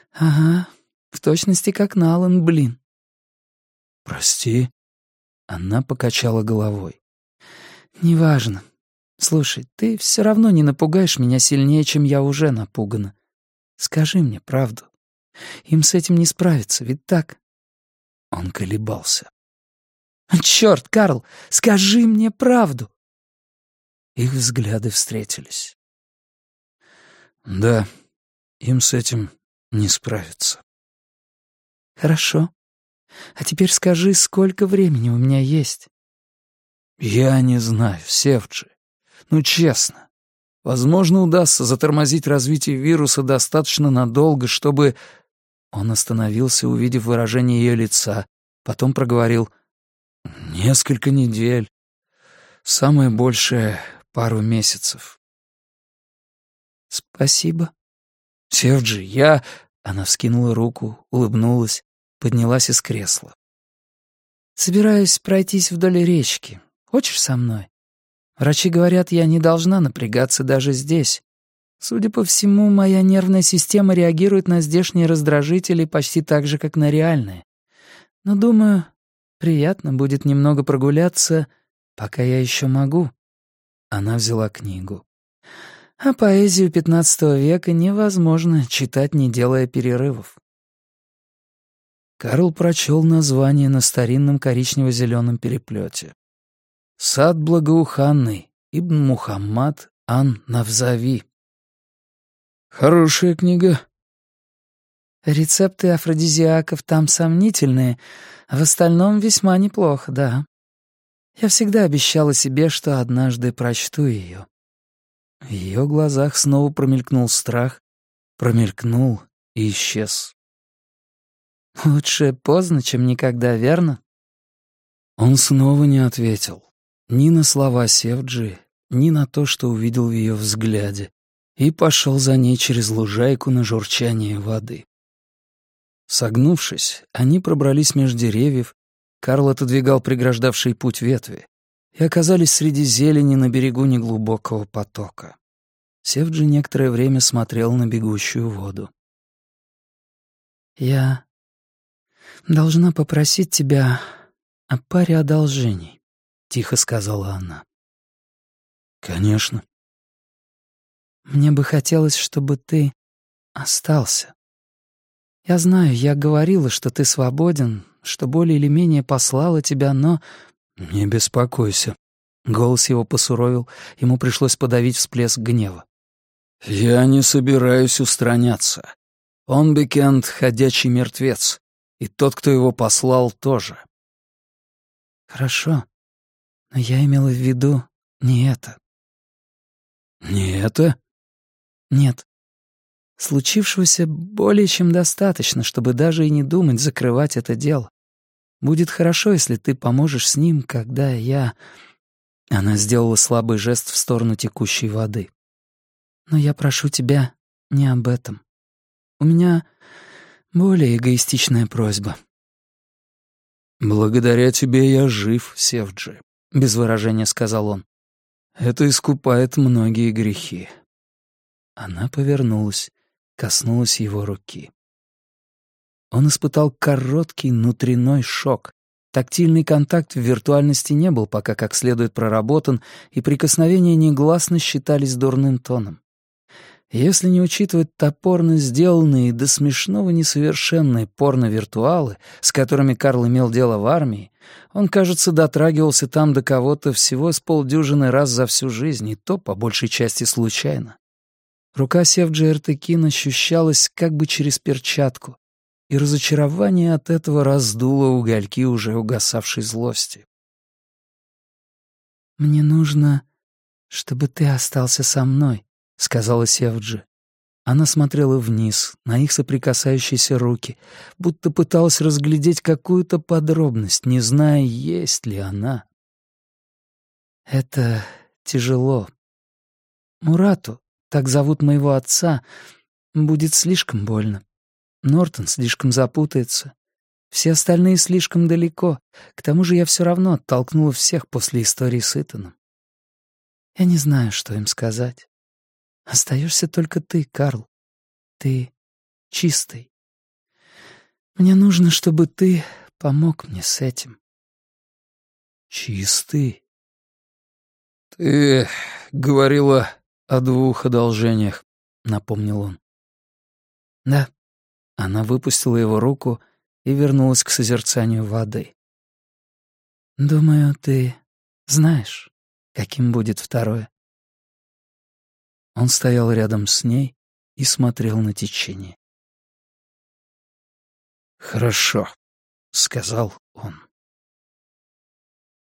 Ага, в точности как Налан, блин. «Прости». Она покачала головой. Неважно. Слушай, ты все равно не напугаешь меня сильнее, чем я уже напугана. Скажи мне правду. Им с этим не справиться, ведь так? Он колебался. Чёрт, Карл, скажи мне правду. Их взгляды встретились. Да, им с этим не справиться. Хорошо. А теперь скажи, сколько времени у меня есть? Я не знаю, Севджи. Ну, честно. Возможно, удастся затормозить развитие вируса достаточно надолго, чтобы... Он остановился, увидев выражение ее лица, потом проговорил: «Несколько недель. Самое большее — пару месяцев». Спасибо. «Севджи, я...» Она вскинула руку, улыбнулась, поднялась из кресла. Собираюсь пройтись вдоль речки. Хочешь со мной? Врачи говорят, я не должна напрягаться даже здесь. Судя по всему, моя нервная система реагирует на здешние раздражители почти так же, как на реальные. Но, думаю, приятно будет немного прогуляться, пока я еще могу». Она взяла книгу. А поэзию XV века невозможно читать, не делая перерывов. Карл прочел название на старинном коричнево-зеленом переплете. «Сад благоуханный, Ибн Мухаммад ан-Навзави». «Хорошая книга». Рецепты афродизиаков там сомнительные, а в остальном весьма неплохо, да. Я всегда обещала себе, что однажды прочту ее. В ее глазах снова промелькнул страх, промелькнул и исчез. Лучше поздно, чем никогда, верно? Он снова не ответил. Ни на слова Севджи, ни на то, что увидел в ее взгляде, и пошел за ней через лужайку на журчание воды. Согнувшись, они пробрались меж деревьев, Карл отодвигал преграждавший путь ветви, и оказались среди зелени на берегу неглубокого потока. Севджи некоторое время смотрел на бегущую воду. «Я должна попросить тебя о паре одолжений», — тихо сказала она. «Конечно». «Мне бы хотелось, чтобы ты остался. Я знаю, я говорила, что ты свободен, что более или менее послала тебя, но...» «Не беспокойся». Голос его посуровил, ему пришлось подавить всплеск гнева. «Я не собираюсь устраняться. Он, Бекент, ходячий мертвец, и тот, кто его послал, тоже». «Хорошо, но я имела в виду не это». «Не это?» «Нет. Случившегося более чем достаточно, чтобы даже и не думать закрывать это дело. Будет хорошо, если ты поможешь с ним, когда я...» Она сделала слабый жест в сторону текущей воды. «Но я прошу тебя не об этом. У меня более эгоистичная просьба». «Благодаря тебе я жив, Севджи», — без выражения сказал он. «Это искупает многие грехи». Она повернулась, коснулась его руки. Он испытал короткий внутренний шок. Тактильный контакт в виртуальности не был пока как следует проработан, и прикосновения негласно считались дурным тоном. Если не учитывать топорно сделанные и до смешного несовершенные порно-виртуалы, с которыми Карл имел дело в армии, он, кажется, дотрагивался там до кого-то всего с полдюжины раз за всю жизнь, и то, по большей части, случайно. Рука Севджи Эртыкин ощущалась как бы через перчатку, и разочарование от этого раздуло угольки уже угасавшей злости. «Мне нужно, чтобы ты остался со мной», — сказала Севджи. Она смотрела вниз, на их соприкасающиеся руки, будто пыталась разглядеть какую-то подробность, не зная, есть ли она. «Это тяжело. Мурату, так зовут моего отца, будет слишком больно. Нортон слишком запутается. Все остальные слишком далеко. К тому же я все равно оттолкнула всех после истории с Итаном. Я не знаю, что им сказать. Остаешься только ты, Карл. Ты чистый. Мне нужно, чтобы ты помог мне с этим. Чистый? Ты говорила о 2 одолжениях, напомнил он. Да. Она выпустила его руку и вернулась к созерцанию воды. Думаю, ты знаешь, каким будет второе. Он стоял рядом с ней и смотрел на течение. «Хорошо», — сказал он.